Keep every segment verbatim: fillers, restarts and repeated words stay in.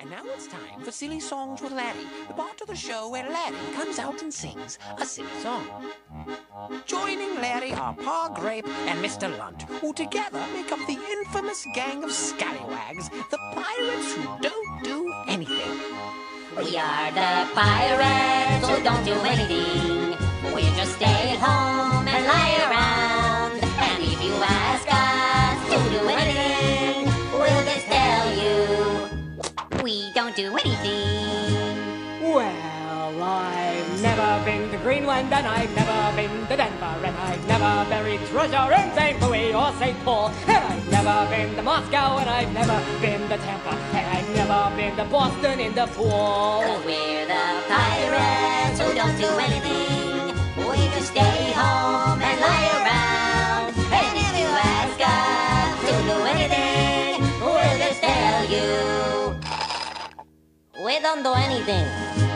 And now it's time for Silly Songs with Larry, the part of the show where Larry comes out and sings a silly song. Joining Larry are Pa Grape and Mister Lunt, who together make up the infamous gang of scallywags, the pirates who don't do anything. We are the pirates who don't do anything. We just stay at home and lie around. And if you ask us to do anything, we'll just tell you we don't do anything. Well, I've never been to Greenland, and I've never been to Denver, and I've never buried treasure in Saint Louis or Saint Paul, and I've never been to Moscow, and I've never been to Tampa, and I've never been to Boston in the pool. Cause we're the pirates who don't do anything. We just stay home and lie around. And if you ask us to do anything, we'll just tell you we don't do anything.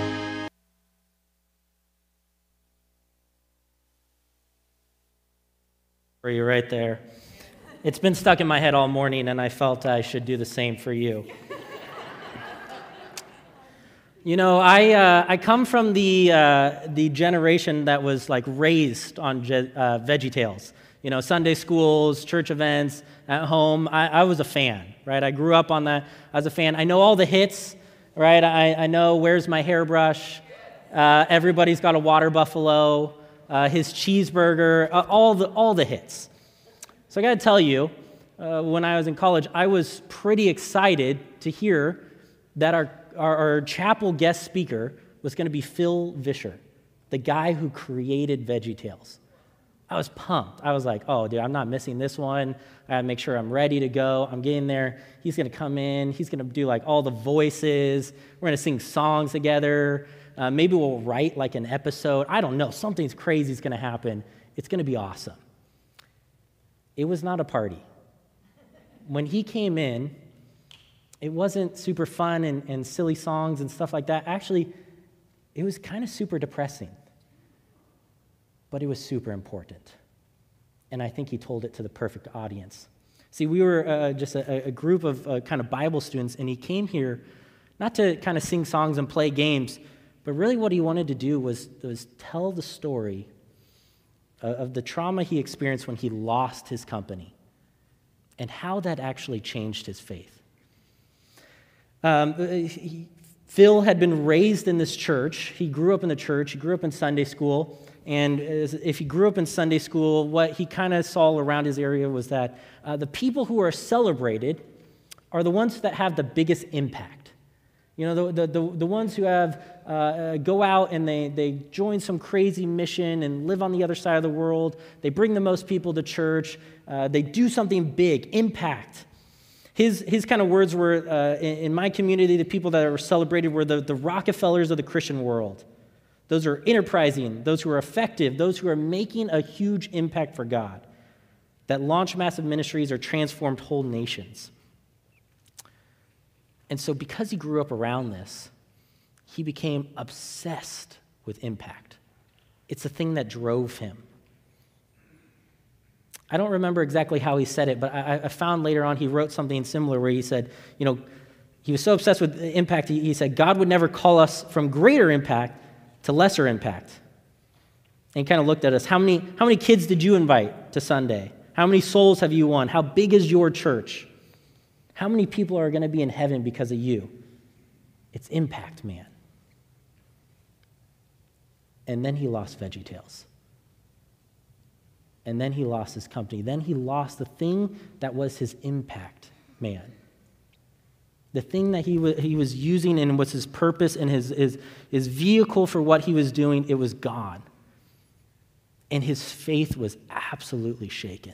For you right there. It's been stuck in my head all morning, and I felt I should do the same for you. You know, I uh, I come from the uh, the generation that was like raised on je- uh, VeggieTales. You know, Sunday schools, church events, at home. I, I was a fan, right? I grew up on that. I was a fan. I know all the hits, right? I, I know Where's My Hairbrush? Uh, Everybody's Got a Water Buffalo. Uh, his cheeseburger. Uh, all the all the hits. So I got to tell you, uh, when I was in college, I was pretty excited to hear that our Our, our chapel guest speaker was going to be Phil Vischer, the guy who created VeggieTales. I was pumped. I was like, oh, dude, I'm not missing this one. I got to make sure I'm ready to go. I'm getting there. He's going to come in. He's going to do like all the voices. We're going to sing songs together. Uh, maybe we'll write like an episode. I don't know. Something's crazy is going to happen. It's going to be awesome. It was not a party. When he came in, it wasn't super fun and, and silly songs and stuff like that. Actually, it was kind of super depressing. But it was super important. And I think he told it to the perfect audience. See, we were uh, just a, a group of uh, kind of Bible students, and he came here not to kind of sing songs and play games, but really what he wanted to do was, was tell the story uh, of the trauma he experienced when he lost his company and how that actually changed his faith. Um, he, Phil had been raised in this church. He grew up in the church. He grew up in Sunday school. And as, if he grew up in Sunday school, what he kind of saw around his area was that uh, the people who are celebrated are the ones that have the biggest impact. You know, the, the, the, the ones who have uh, go out and they, they join some crazy mission and live on the other side of the world. They bring the most people to church. Uh, they do something big, impact. His, his kind of words were, uh, in, in my community, the people that were celebrated were the, the Rockefellers of the Christian world. Those who are enterprising, those who are effective, those who are making a huge impact for God, that launch massive ministries or transformed whole nations. And so because he grew up around this, he became obsessed with impact. It's the thing that drove him. I don't remember exactly how he said it, but I, I found later on he wrote something similar where he said, you know, he was so obsessed with impact, he, he said, God would never call us from greater impact to lesser impact. And he kind of looked at us. How many, how many kids did you invite to Sunday? How many souls have you won? How big is your church? How many people are going to be in heaven because of you? It's impact, man. And then he lost VeggieTales. And then he lost his company. Then he lost the thing that was his impact, man. The thing that he was, he was using and was his purpose and his, his, his vehicle for what he was doing, it was gone. And his faith was absolutely shaken.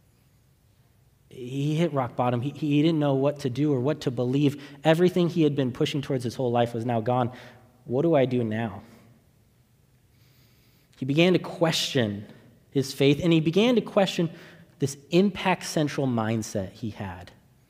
He hit rock bottom. He, he didn't know what to do or what to believe. Everything he had been pushing towards his whole life was now gone. What do I do now? He began to question his faith, and he began to question this impact central mindset he had.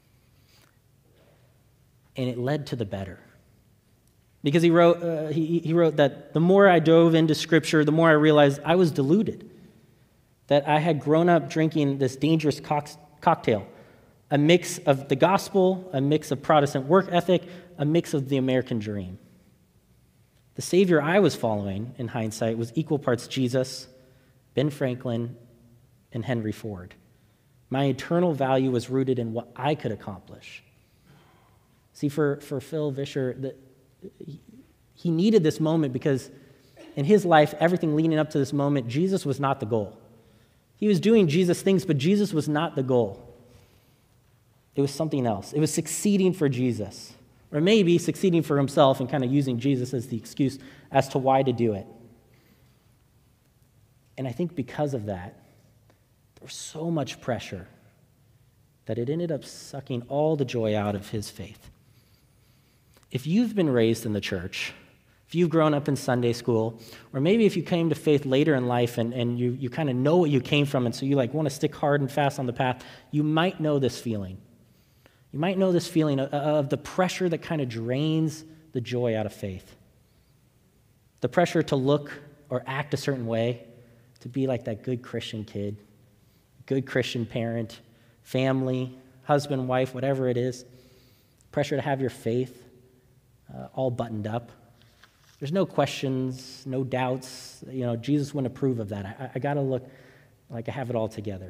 And it led to the better. Because he wrote, uh, he, he wrote that the more I dove into Scripture, the more I realized I was deluded, that I had grown up drinking this dangerous cock- cocktail, a mix of the gospel, a mix of Protestant work ethic, a mix of the American dream. The Savior I was following, in hindsight, was equal parts Jesus, Ben Franklin, and Henry Ford. My eternal value was rooted in what I could accomplish. See, for, for Phil Vischer, the, he needed this moment because in his life, everything leading up to this moment, Jesus was not the goal. He was doing Jesus things, but Jesus was not the goal. It was something else. It was succeeding for Jesus, or maybe succeeding for himself and kind of using Jesus as the excuse as to why to do it. And I think because of that, there was so much pressure that it ended up sucking all the joy out of his faith. If you've been raised in the church, if you've grown up in Sunday school, or maybe if you came to faith later in life and, and you, you kind of know what you came from, and so you like want to stick hard and fast on the path, you might know this feeling. You might know this feeling of, of the pressure that kind of drains the joy out of faith. The pressure to look or act a certain way, to be like that good Christian kid, good Christian parent, family, husband, wife, whatever it is. Pressure to have your faith uh, all buttoned up. There's no questions, no doubts. You know, Jesus wouldn't approve of that. I, I got to look like I have it all together.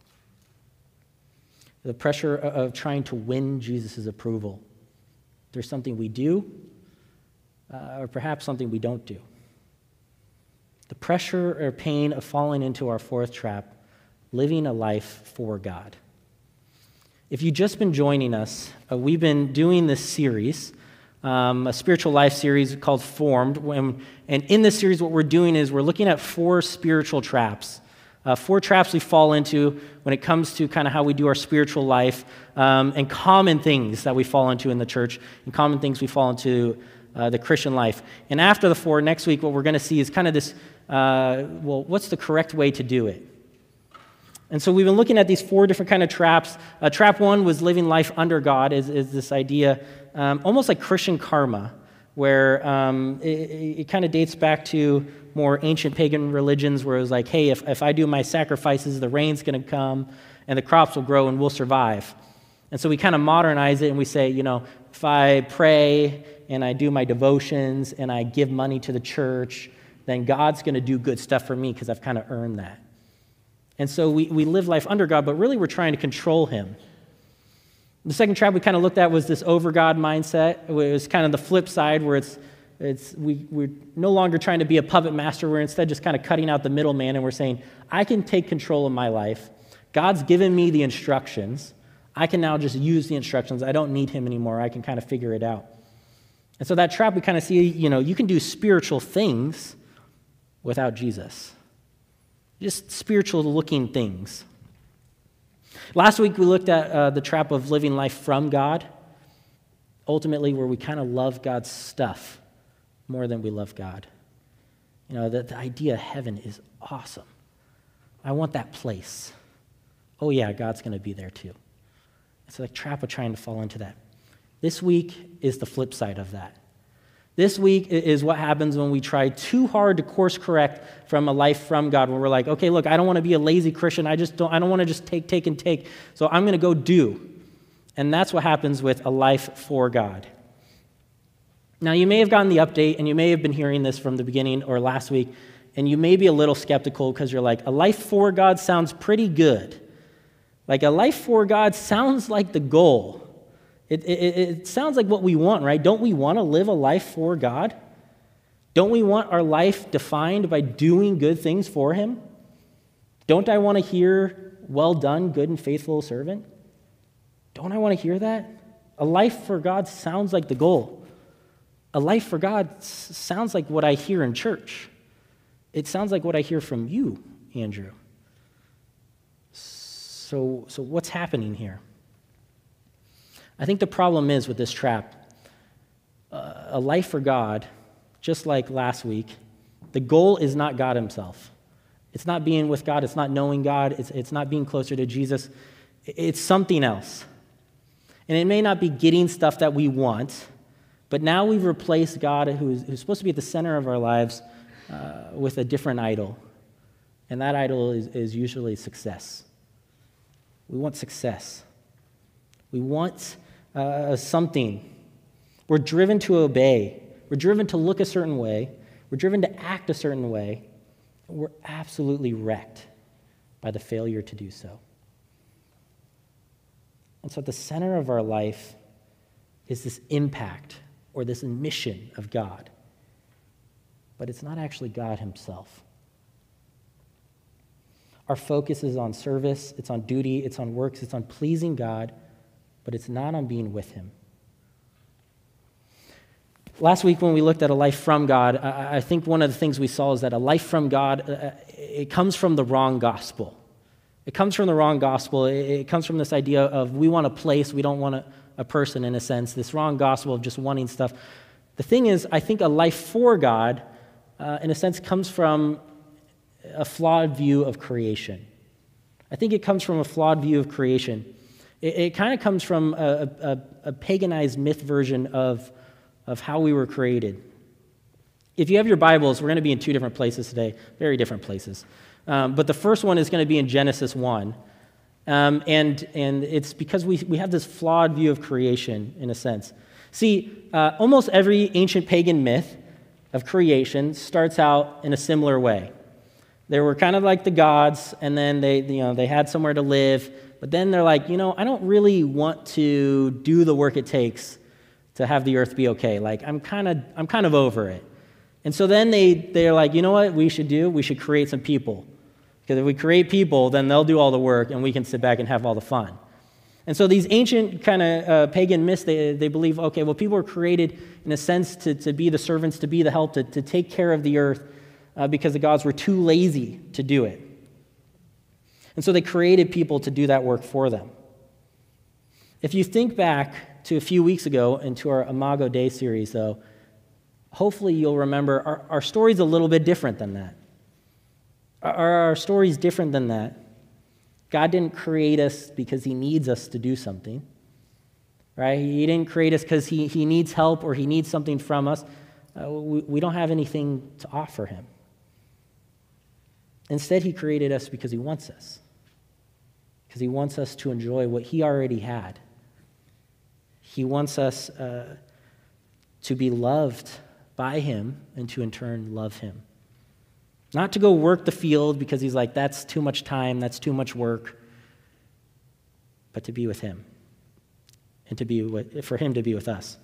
The pressure of trying to win Jesus' approval. There's something we do, uh, or perhaps something we don't do. The pressure or pain of falling into our fourth trap, living a life for God. If you've just been joining us, uh, we've been doing this series, um, a spiritual life series called Formed. When, and in this series, what we're doing is we're looking at four spiritual traps. Uh, four traps we fall into when it comes to kind of how we do our spiritual life, um, and common things that we fall into in the church, and common things we fall into uh, the Christian life. And after the four, next week, what we're going to see is kind of this, uh, well, what's the correct way to do it? And so we've been looking at these four different kind of traps. Uh, trap one was living life under God, is, is this idea, um, almost like Christian karma, where um, it, it kind of dates back to more ancient pagan religions where it was like, hey, if, if I do my sacrifices, the rain's going to come and the crops will grow and we'll survive. And so we kind of modernize it and we say, you know, if I pray and I do my devotions and I give money to the church, then God's going to do good stuff for me because I've kind of earned that. And so we, we live life under God, but really we're trying to control him. The second trap we kind of looked at was this over God mindset. It was kind of the flip side where it's It's we, we're no longer trying to be a puppet master. We're instead just kind of cutting out the middleman, and we're saying, I can take control of my life. God's given me the instructions. I can now just use the instructions. I don't need him anymore. I can kind of figure it out. And so that trap, we kind of see, you know, you can do spiritual things without Jesus. Just spiritual-looking things. Last week, we looked at uh, the trap of living life from God, ultimately where we kind of love God's stuff more than we love God. You know, the, the idea of heaven is awesome. I want that place. Oh yeah, God's going to be there too. It's like a trap of trying to fall into that. This week is the flip side of that. This week is what happens when we try too hard to course correct from a life from God, where we're like, okay, look, I don't want to be a lazy Christian. I just don't, I don't want to just take, take, and take. So I'm going to go do. And that's what happens with a life for God. Now, you may have gotten the update, and you may have been hearing this from the beginning or last week, and you may be a little skeptical because you're like, a life for God sounds pretty good. Like, a life for God sounds like the goal. It, it, it sounds like what we want, right? Don't we want to live a life for God? Don't we want our life defined by doing good things for him? Don't I want to hear, well done, good and faithful servant? Don't I want to hear that? A life for God sounds like the goal. A life for God s- sounds like what I hear in church. It sounds like what I hear from you, Andrew. So, so what's happening here? I think the problem is with this trap, uh, a life for God, just like last week, the goal is not God himself. It's not being with God. It's not knowing God. It's, it's not being closer to Jesus. It's something else. And it may not be getting stuff that we want, but now we've replaced God, who's, who's supposed to be at the center of our lives, uh, with a different idol. And that idol is, is usually success. We want success. We want uh, something. We're driven to obey. We're driven to look a certain way. We're driven to act a certain way. We're absolutely wrecked by the failure to do so. And so at the center of our life is this impact or this mission of God. But it's not actually God himself. Our focus is on service, it's on duty, it's on works, it's on pleasing God, but it's not on being with him. Last week when we looked at a life from God, I think one of the things we saw is that a life from God, it comes from the wrong gospel. It comes from the wrong gospel. It comes from this idea of we want a place, we don't want a, a person in a sense, this wrong gospel of just wanting stuff. The thing is, I think a life for God, uh, in a sense, comes from a flawed view of creation. I think it comes from a flawed view of creation. It, it kind of comes from a, a, a paganized myth version of of how we were created. If you have your Bibles, we're going to be in two different places today, very different places. Um, but the first one is going to be in Genesis one. Um, and, and it's because we, we have this flawed view of creation, in a sense. See, uh, almost every ancient pagan myth of creation starts out in a similar way. They were kind of like the gods, and then they, you know, they had somewhere to live, but then they're like, you know, I don't really want to do the work it takes to have the earth be okay. Like, I'm kind of I'm kind of over it. And so then they, they're like, you know what we should do? We should create some people. Because if we create people, then they'll do all the work, and we can sit back and have all the fun. And so these ancient kind of uh, pagan myths, they, they believe, okay, well, people were created, in a sense, to, to be the servants, to be the help, to, to take care of the earth, uh, because the gods were too lazy to do it. And so they created people to do that work for them. If you think back to a few weeks ago into our Imago Dei series, though, hopefully you'll remember our, our story's a little bit different than that. Our, our story's different than that. God didn't create us because he needs us to do something, right? He didn't create us because he, he needs help or he needs something from us. Uh, we, we don't have anything to offer him. Instead, he created us because he wants us, because he wants us to enjoy what he already had. He wants us uh, to be loved by him and to in turn love him. Not to go work the field because he's like, that's too much time, that's too much work, but to be with him and to be with, for him to be with us.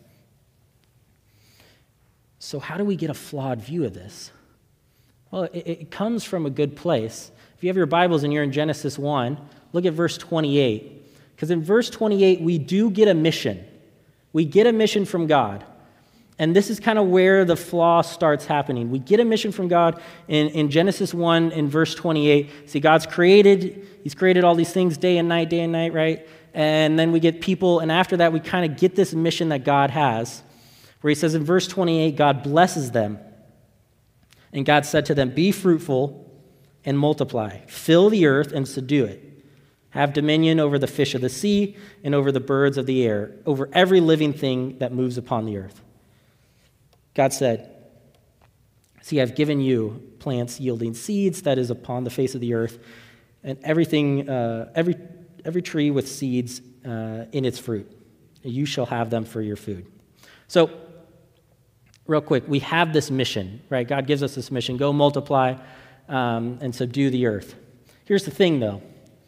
So how do we get a flawed view of this? Well, it, it comes from a good place. If you have your Bibles and you're in Genesis one, look at verse twenty-eight. Because in verse twenty-eight, we do get a mission. We get a mission from God. And this is kind of where the flaw starts happening. We get a mission from God in, in Genesis one, in verse twenty-eight. See, God's created, he's created all these things day and night, day and night, right? And then we get people, and after that, we kind of get this mission that God has, where he says in verse twenty-eight, God blesses them. And God said to them, be fruitful and multiply. Fill the earth and subdue it. Have dominion over the fish of the sea and over the birds of the air, over every living thing that moves upon the earth. God said, see, I've given you plants yielding seeds, that is upon the face of the earth, and everything, uh, every, every tree with seeds uh, in its fruit. You shall have them for your food. So, real quick, we have this mission, right? God gives us this mission, go multiply um, and subdue the earth. Here's the thing, though.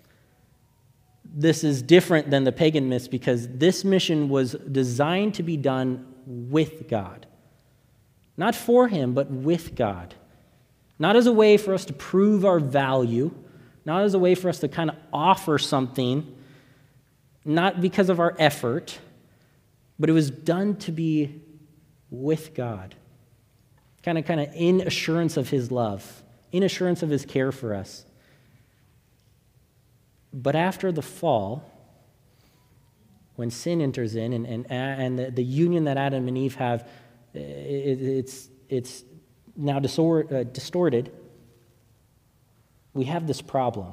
This is different than the pagan myths because this mission was designed to be done with God. Not for him, but with God. Not as a way for us to prove our value, not as a way for us to kind of offer something, not because of our effort, but it was done to be with God. Kind of, kind of in assurance of his love, in assurance of his care for us. But after the fall, when sin enters in and, and, and the, the union that Adam and Eve have, it, it's, it's now disor- uh, distorted, we have this problem.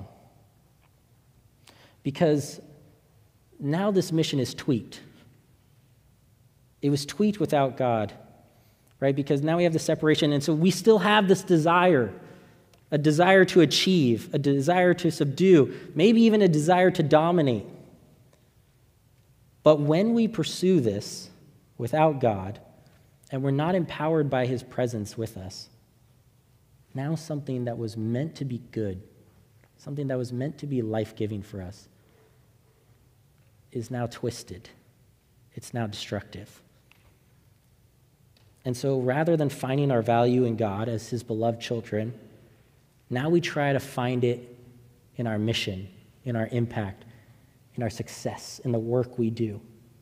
Because now this mission is tweaked. It was tweaked without God, right? Because now we have the separation, and so we still have this desire, a desire to achieve, a desire to subdue, maybe even a desire to dominate. But when we pursue this without God, and we're not empowered by his presence with us, now something that was meant to be good, something that was meant to be life-giving for us, is now twisted. It's now destructive. And so rather than finding our value in God as his beloved children, now we try to find it in our mission, in our impact, in our success, in the work we do.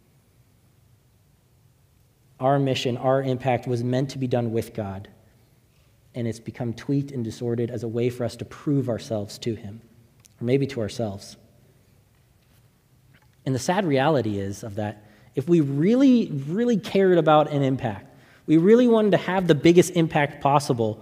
Our mission, our impact was meant to be done with God, and it's become tweaked and disordered as a way for us to prove ourselves to him, or maybe to ourselves. And the sad reality is of that, if we really, really cared about an impact, we really wanted to have the biggest impact possible,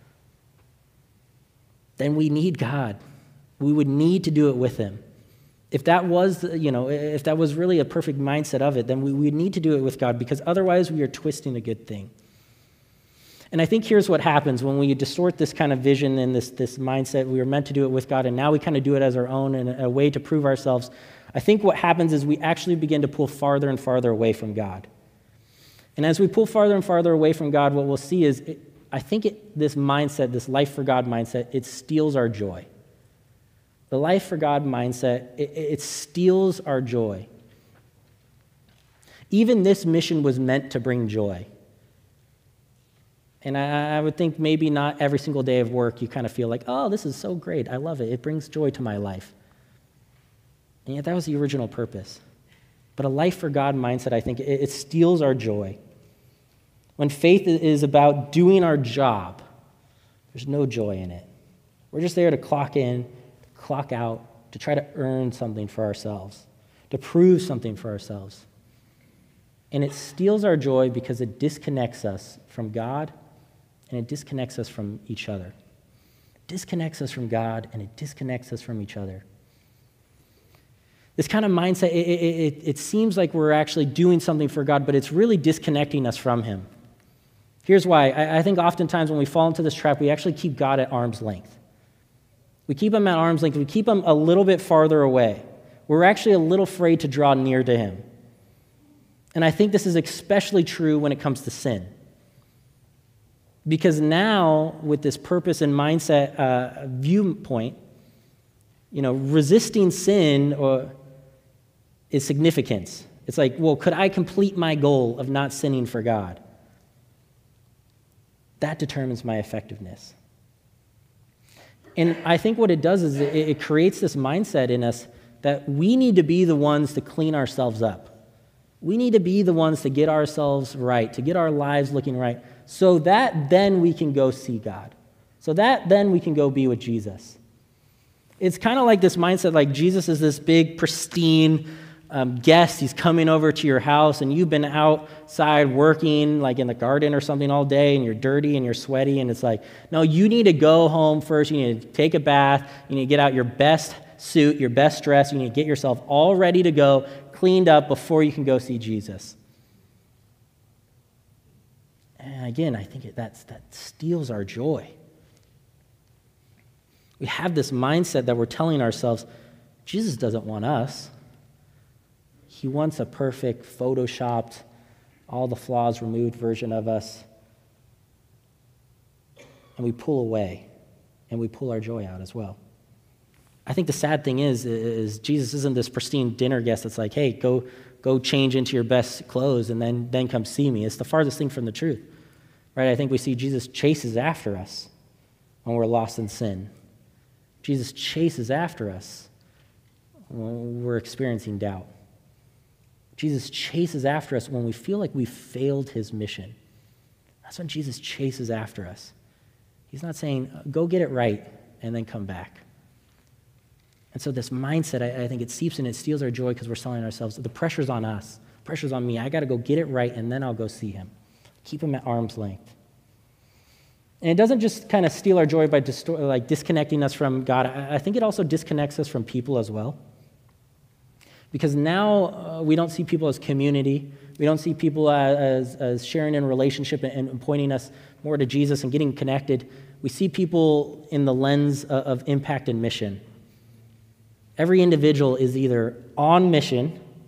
then we need God. We would need to do it with him. If that was, you know, if that was really a perfect mindset of it, then we would need to do it with God, because otherwise we are twisting a good thing. And I think here's what happens when we distort this kind of vision and this, this mindset. We were meant to do it with God, and now we kind of do it as our own in a, a way to prove ourselves. I think what happens is we actually begin to pull farther and farther away from God. And as we pull farther and farther away from God, what we'll see is, it, I think it, this mindset, this life for God mindset, it steals our joy. The life for God mindset, it, it steals our joy. Even this mission was meant to bring joy. And I, I would think maybe not every single day of work you kind of feel like, oh, this is so great. I love it. It brings joy to my life. And yet that was the original purpose. But a life for God mindset, I think, it, it steals our joy. When faith is about doing our job, there's no joy in it. We're just there to clock in, clock out, to try to earn something for ourselves, to prove something for ourselves. And it steals our joy because it disconnects us from God, and it disconnects us from each other. It disconnects us from God, and it disconnects us from each other. This kind of mindset, it, it, it, it seems like we're actually doing something for God, but it's really disconnecting us from him. Here's why. I, I think oftentimes when we fall into this trap, we actually keep God at arm's length. We keep him at arm's length. We keep him a little bit farther away. We're actually a little afraid to draw near to him. And I think this is especially true when it comes to sin. Because now, with this purpose and mindset uh, viewpoint, you know, resisting sin or, is significance. It's like, well, could I complete my goal of not sinning for God? That determines my effectiveness. And I think what it does is it, it creates this mindset in us that we need to be the ones to clean ourselves up. We need to be the ones to get ourselves right, to get our lives looking right, so that then we can go see God. So that then we can go be with Jesus. It's kind of like this mindset, like Jesus is this big, pristine um, guest. He's coming over to your house, and you've been outside working, like in the garden or something all day, and you're dirty and you're sweaty, and it's like, no, you need to go home first. You need to take a bath. You need to get out your best suit, your best dress. You need to get yourself all ready to go, cleaned up before you can go see Jesus. And again, I think that's, that steals our joy. We have this mindset that we're telling ourselves, Jesus doesn't want us. He wants a perfect, photoshopped, all the flaws removed version of us. And we pull away, and we pull our joy out as well. I think the sad thing is, is Jesus isn't this pristine dinner guest that's like, hey, go, go change into your best clothes and then, then come see me. It's the farthest thing from the truth. Right? I think we see Jesus chases after us when we're lost in sin. Jesus chases after us when we're experiencing doubt. Jesus chases after us when we feel like we've failed his mission. That's when Jesus chases after us. He's not saying, go get it right and then come back. And so this mindset, I, I think it seeps in, it steals our joy because we're telling ourselves, the pressure's on us. The pressure's on me. I got to go get it right and then I'll go see him. Keep him at arm's length. And it doesn't just kind of steal our joy by distor- like disconnecting us from God. I, I think it also disconnects us from people as well. Because now uh, we don't see people as community. We don't see people as, as sharing in relationship and, and pointing us more to Jesus and getting connected. We see people in the lens of, of impact and mission. Every individual is either on mission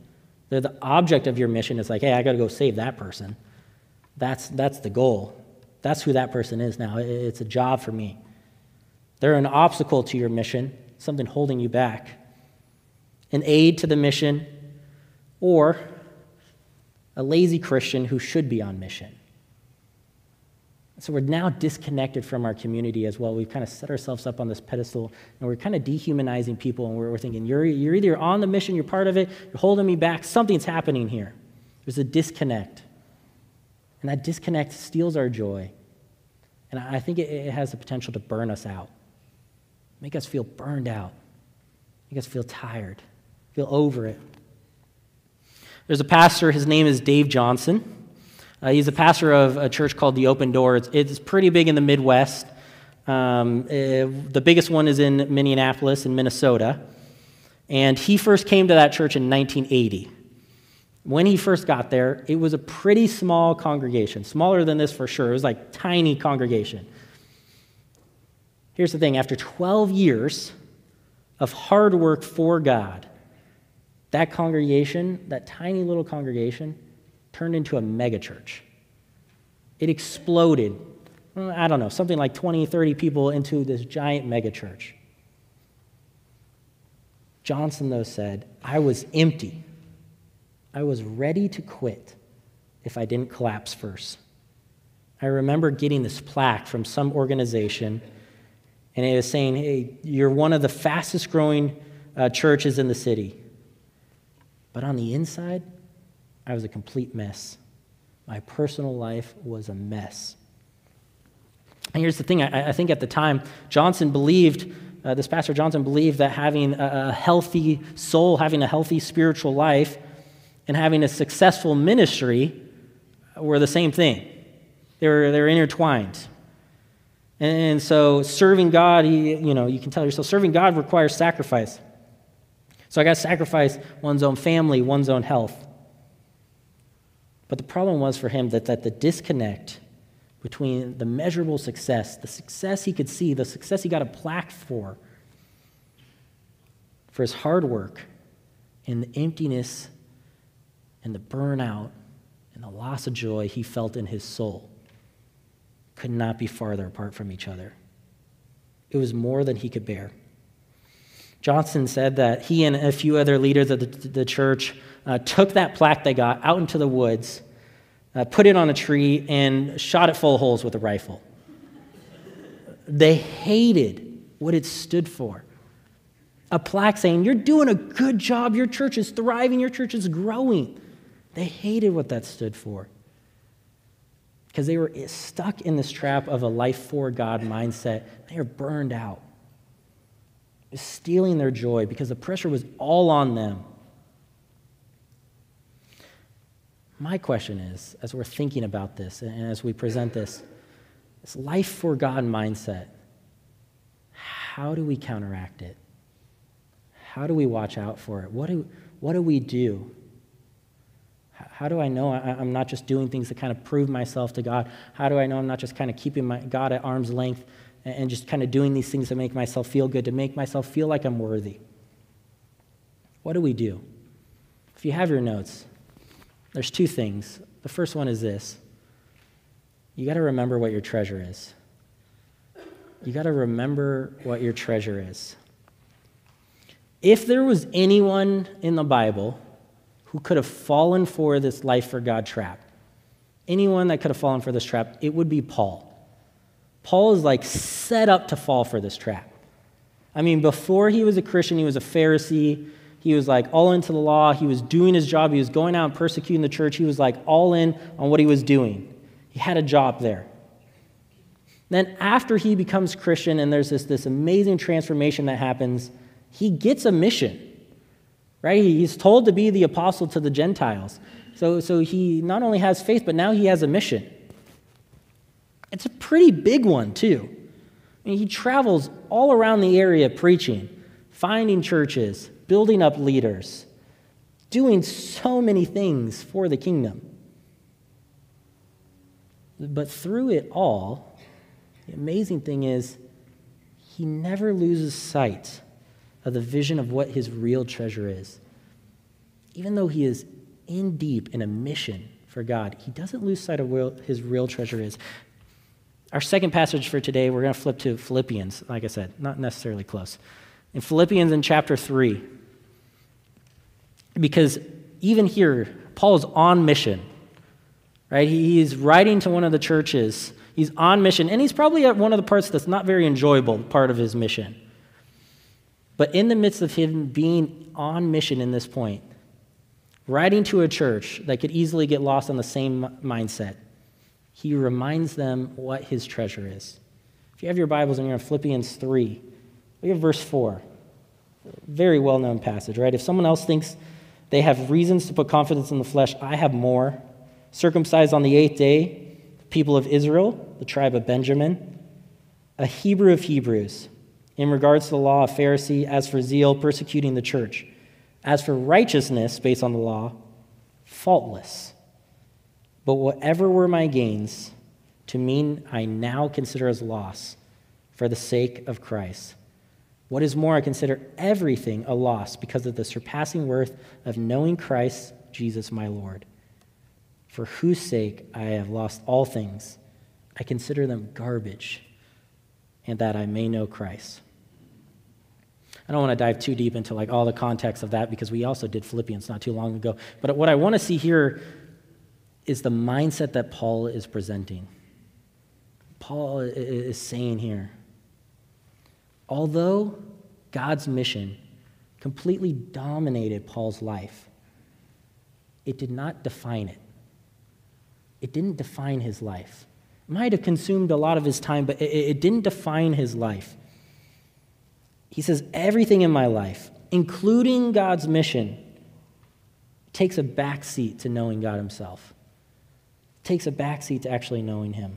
The, the object of your mission is like, hey, I got to go save that person. That's, that's the goal. That's who that person is now. It, it's a job for me. They're an obstacle to your mission, something holding you back, an aid to the mission, or a lazy Christian who should be on mission. So we're now disconnected from our community as well. We've kind of set ourselves up on this pedestal, and we're kind of dehumanizing people, and we're, we're thinking, you're, you're either on the mission, you're part of it, you're holding me back, something's happening here. There's a disconnect. And that disconnect steals our joy. And I think it, it has the potential to burn us out, make us feel burned out, make us feel tired, feel over it. There's a pastor, his name is Dave Johnson. Uh, he's a pastor of a church called The Open Door. It's, it's pretty big in the Midwest. Um, uh, the biggest one is in Minneapolis in Minnesota. And he first came to that church in nineteen eighty. When he first got there, it was a pretty small congregation, smaller than this for sure. It was like a tiny congregation. Here's the thing, after twelve years of hard work for God, that congregation, that tiny little congregation, turned into a megachurch. It exploded, I don't know, something like twenty, thirty people into this giant megachurch. Johnson, though, said, I was empty. I was ready to quit if I didn't collapse first. I remember getting this plaque from some organization, and it was saying, hey, you're one of the fastest growing uh, churches in the city. But on the inside, I was a complete mess. My personal life was a mess. And here's the thing, I, I think at the time, Johnson believed, uh, this pastor Johnson believed that having a, a healthy soul, having a healthy spiritual life, and having a successful ministry were the same thing. They were, they were intertwined. And so serving God, he, you know, you can tell yourself, serving God requires sacrifice. So I got to sacrifice one's own family, one's own health. But the problem was for him that, that the disconnect between the measurable success, the success he could see, the success he got a plaque for, for his hard work, and the emptiness and the burnout and the loss of joy he felt in his soul could not be farther apart from each other. It was more than he could bear. Johnson said that he and a few other leaders of the, the church uh, took that plaque they got out into the woods, uh, put it on a tree, and shot it full of holes with a rifle. They hated what it stood for. A plaque saying, you're doing a good job, your church is thriving, your church is growing. They hated what that stood for because they were stuck in this trap of a life for God mindset. They were burned out. It was stealing their joy because the pressure was all on them. My question is, as we're thinking about this and as we present this, this life for God mindset, how do we counteract it? How do we watch out for it? What do, what do we do? How do I know I'm not just doing things to kind of prove myself to God? How do I know I'm not just kind of keeping my God at arm's length and just kind of doing these things to make myself feel good, to make myself feel like I'm worthy? What do we do? If you have your notes, there's two things. The first one is this. You got to remember what your treasure is. You got to remember what your treasure is. If there was anyone in the Bible who could have fallen for this life for God trap, anyone that could have fallen for this trap, it would be Paul. Paul is like set up to fall for this trap. I mean, before he was a Christian, he was a Pharisee. He was like all into the law. He was doing his job. He was going out and persecuting the church. He was like all in on what he was doing. He had a job there. Then after he becomes Christian and there's this, this amazing transformation that happens, he gets a mission. Right? He's told to be the apostle to the Gentiles. So, so he not only has faith, but now he has a mission. It's a pretty big one, too. I mean, he travels all around the area preaching, finding churches, building up leaders, doing so many things for the kingdom. But through it all, the amazing thing is he never loses sight of the vision of what his real treasure is. Even though he is in deep in a mission for God, he doesn't lose sight of where his real treasure is. Our second passage for today, we're going to flip to Philippians, like I said, not necessarily close. In Philippians in chapter three, because even here, Paul is on mission, right? He's writing to one of the churches. He's on mission, and he's probably at one of the parts that's not very enjoyable part of his mission. But in the midst of him being on mission in this point, writing to a church that could easily get lost on the same mindset, he reminds them what his treasure is. If you have your Bibles and you're in Philippians three, look at verse four. Very well-known passage, right? If someone else thinks they have reasons to put confidence in the flesh, I have more. Circumcised on the eighth day, people of Israel, the tribe of Benjamin, a Hebrew of Hebrews, in regards to the law, a Pharisee, as for zeal, persecuting the church, as for righteousness based on the law, faultless. But whatever were my gains, to me I now consider as loss for the sake of Christ. What is more, I consider everything a loss because of the surpassing worth of knowing Christ Jesus my Lord, for whose sake I have lost all things. I consider them garbage, and that I may know Christ. I don't want to dive too deep into like all the context of that because we also did Philippians not too long ago. But what I want to see here is the mindset that Paul is presenting. Paul is saying here, although God's mission completely dominated Paul's life, it did not define it. It didn't define his life. It might have consumed a lot of his time, but it, it didn't define his life. He says, everything in my life, including God's mission, takes a backseat to knowing God himself. It takes a backseat to actually knowing him.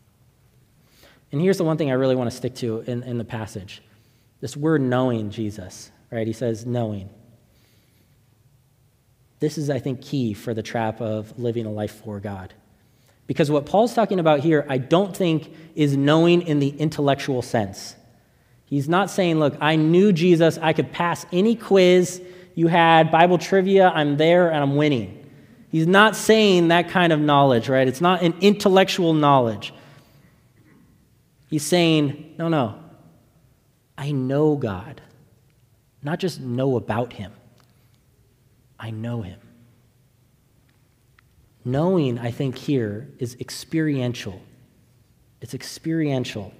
And here's the one thing I really want to stick to in, in the passage. This word knowing Jesus, right? He says knowing. This is, I think, key for the trap of living a life for God. Because what Paul's talking about here, I don't think, is knowing in the intellectual sense. He's not saying, look, I knew Jesus, I could pass any quiz you had, Bible trivia, I'm there and I'm winning. He's not saying that kind of knowledge, right? It's not an intellectual knowledge. He's saying, no, no, I know God. Not just know about him. I know him. Knowing, I think, here is experiential. It's experiential.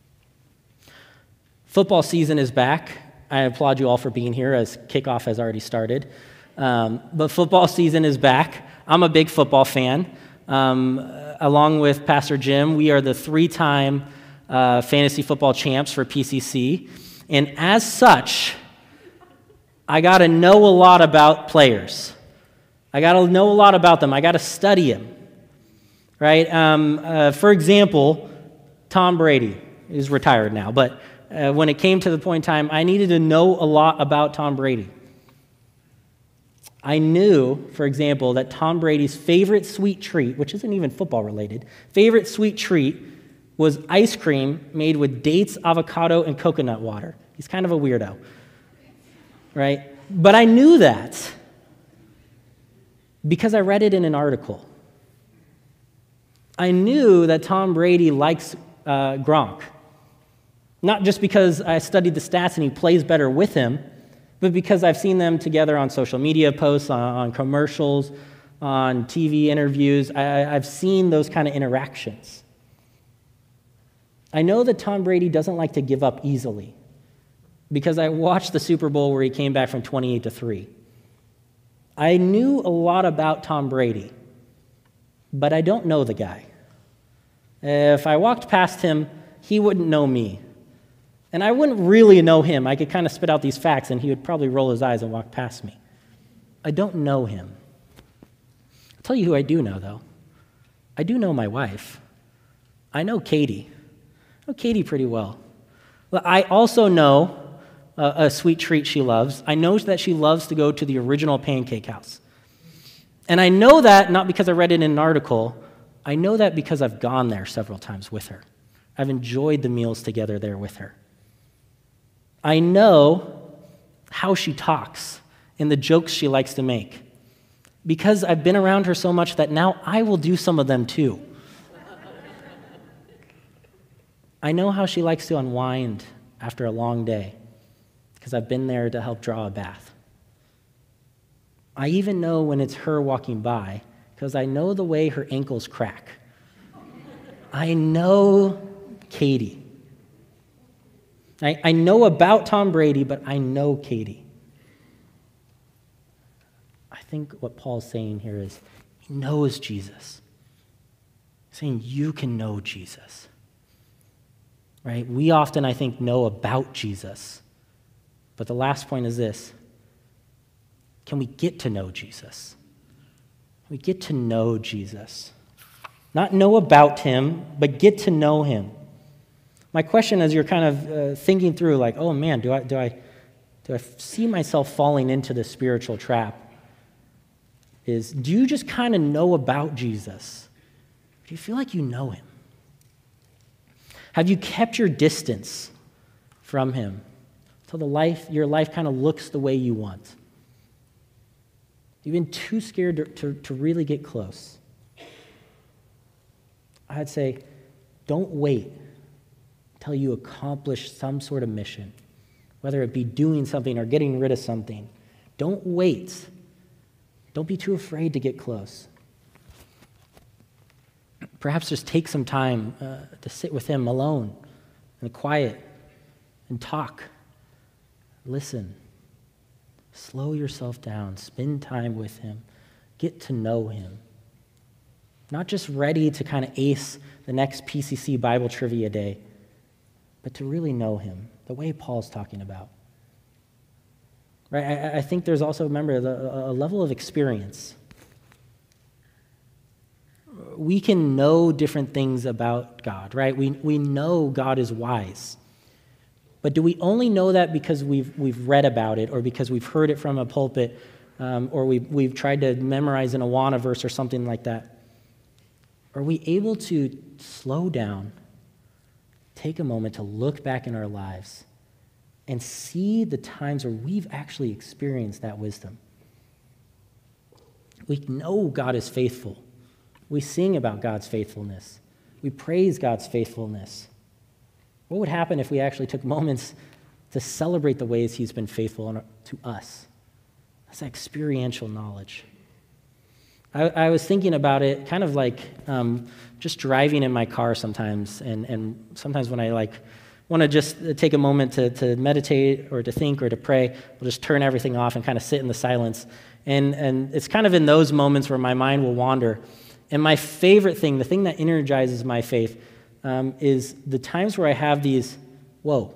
Football season is back. I applaud you all for being here as kickoff has already started. Um, but football season is back. I'm a big football fan. Um, along with Pastor Jim, we are the three-time uh, fantasy football champs for P C C. And as such, I got to know a lot about players. I got to know a lot about them. I got to study them, right? Um, uh, for example, Tom Brady is retired now, but uh, when it came to the point in time, I needed to know a lot about Tom Brady. I knew, for example, that Tom Brady's favorite sweet treat, which isn't even football related, favorite sweet treat was ice cream made with dates, avocado, and coconut water. He's kind of a weirdo, right? But I knew that because I read it in an article. I knew that Tom Brady likes uh, Gronk, not just because I studied the stats and he plays better with him, but because I've seen them together on social media posts, on, on commercials, on T V interviews. I, I've seen those kind of interactions. I know that Tom Brady doesn't like to give up easily because I watched the Super Bowl where he came back from twenty-eight to three. I knew a lot about Tom Brady, but I don't know the guy. If I walked past him, he wouldn't know me. And I wouldn't really know him. I could kind of spit out these facts, and he would probably roll his eyes and walk past me. I don't know him. I'll tell you who I do know, though. I do know my wife. I know Katie. I know Katie pretty well. I also know uh, a sweet treat she loves. I know that she loves to go to the original Pancake House. And I know that not because I read it in an article. I know that because I've gone there several times with her. I've enjoyed the meals together there with her. I know how she talks and the jokes she likes to make because I've been around her so much that now I will do some of them too. I know how she likes to unwind after a long day because I've been there to help draw a bath. I even know when it's her walking by because I know the way her ankles crack. I know Katie. I, I know about Tom Brady, but I know Katie. I think what Paul's saying here is he knows Jesus. He's saying you can know Jesus. Right? We often, I think, know about Jesus. But the last point is this. Can we get to know Jesus? We get to know Jesus. Not know about him, but get to know him. My question as you're kind of uh, thinking through, like, oh man, do I, do, I, do I see myself falling into this spiritual trap? Is, do you just kind of know about Jesus? Do you feel like you know him? Have you kept your distance from him until the life, your life kind of looks the way you want? You've been too scared to, to, to really get close. I'd say, don't wait until you accomplish some sort of mission, whether it be doing something or getting rid of something. Don't wait. Don't be too afraid to get close. Perhaps just take some time uh, to sit with him alone and quiet and talk. Listen. Slow yourself down. Spend time with him. Get to know him. Not just ready to kind of ace the next P C C Bible trivia day, but to really know him, the way Paul's talking about. Right? I, I think there's also, remember, the, a level of experience. We can know different things about God, right? We, we know God is wise. But do we only know that because we've, we've read about it or because we've heard it from a pulpit um, or we've, we've tried to memorize an Awana verse or something like that? Are we able to slow down, take a moment to look back in our lives and see the times where we've actually experienced that wisdom? We know God is faithful. We sing about God's faithfulness. We praise God's faithfulness. What would happen if we actually took moments to celebrate the ways he's been faithful to us? That's experiential knowledge. I, I was thinking about it kind of like um, just driving in my car sometimes, and, and sometimes when I like want to just take a moment to, to meditate or to think or to pray, I'll just turn everything off and kind of sit in the silence. And, and it's kind of in those moments where my mind will wander. And my favorite thing, the thing that energizes my faith, um, is the times where I have these, whoa,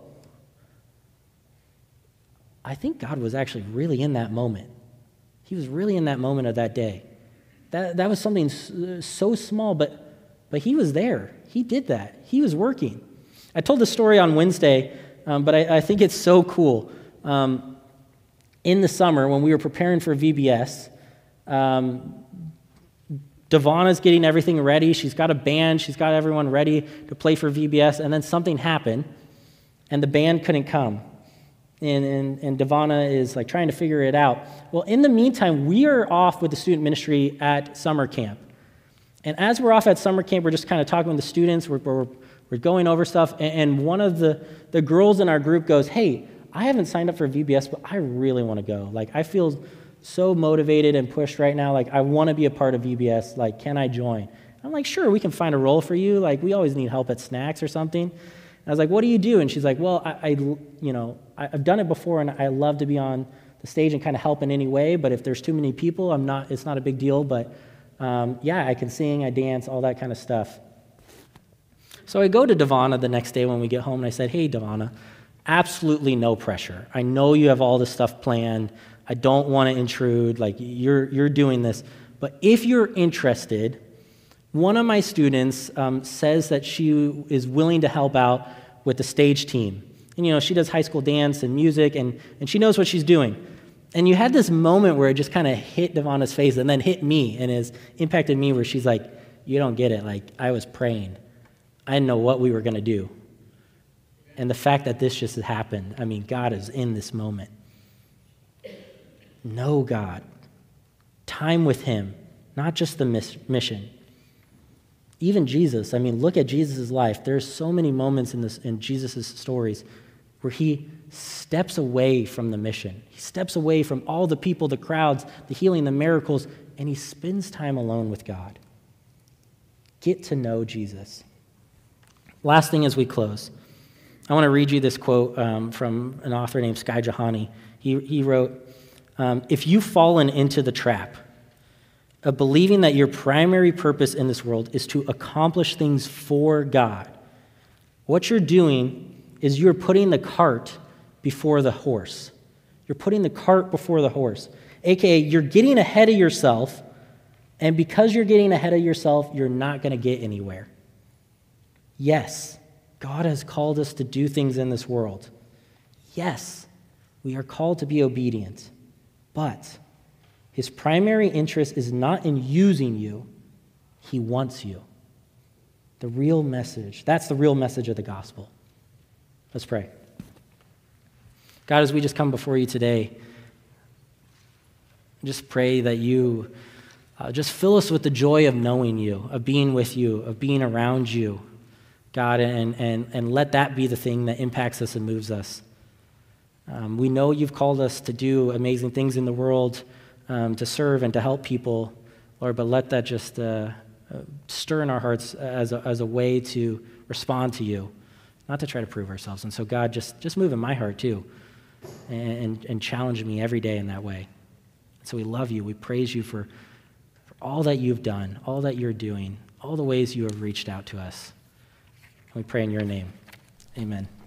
I think God was actually really in that moment. He was really in that moment of that day. That, that was something so small, but, but he was there. He did that. He was working. I told the story on Wednesday, um, but I, I think it's so cool. Um, in the summer, when we were preparing for V B S, um, Devonna's getting everything ready. She's got a band. She's got everyone ready to play for V B S, and then something happened, and the band couldn't come. And, and, and Devonna is like trying to figure it out. Well, in the meantime, we are off with the student ministry at summer camp. And as we're off at summer camp, we're just kind of talking with the students. We're, we're, we're going over stuff. And, and one of the, the girls in our group goes, hey, I haven't signed up for V B S, but I really want to go. Like, I feel so motivated and pushed right now. Like, I want to be a part of V B S. Like, can I join? I'm like, sure, we can find a role for you. Like, we always need help at snacks or something. I was like, what do you do? And she's like, well, I, I, you know, I've done it before, and I love to be on the stage and kind of help in any way, but if there's too many people, I'm not, it's not a big deal, but um, yeah, I can sing, I dance, all that kind of stuff. So I go to Devonna the next day when we get home, and I said, hey, Devonna, absolutely no pressure. I know you have all this stuff planned. I don't want to intrude, like, you're, you're doing this, but if you're interested, one of my students um, says that she is willing to help out with the stage team. And, you know, she does high school dance and music, and, and she knows what she's doing. And you had this moment where it just kind of hit Devonna's face and then hit me and has impacted me where she's like, you don't get it. Like, I was praying. I didn't know what we were going to do. And the fact that this just happened, I mean, God is in this moment. Know God. time with him, not just the miss- mission. Even Jesus, I mean, look at Jesus' life. There's so many moments in, this, in Jesus' stories where he steps away from the mission. He steps away from all the people, the crowds, the healing, the miracles, and he spends time alone with God. Get to know Jesus. Last thing as we close, I want to read you this quote um, from an author named Sky Jahani. He, he wrote, um, if you've fallen into the trap of believing that your primary purpose in this world is to accomplish things for God, what you're doing is you're putting the cart before the horse. You're putting the cart before the horse, a k a you're getting ahead of yourself, and because you're getting ahead of yourself, you're not going to get anywhere. Yes, God has called us to do things in this world. Yes, we are called to be obedient, but his primary interest is not in using you. He wants you. The real message, that's the real message of the gospel. Let's pray. God, as we just come before you today, just pray that you uh, just fill us with the joy of knowing you, of being with you, of being around you, God, and, and, and let that be the thing that impacts us and moves us. Um, we know you've called us to do amazing things in the world, um, to serve and to help people, Lord, but let that just uh, uh, stir in our hearts as a, as a way to respond to you, not to try to prove ourselves. And so, God, just, just move in my heart, too, and, and challenge me every day in that way. So we love you. We praise you for, for all that you've done, all that you're doing, all the ways you have reached out to us. We pray in your name. Amen.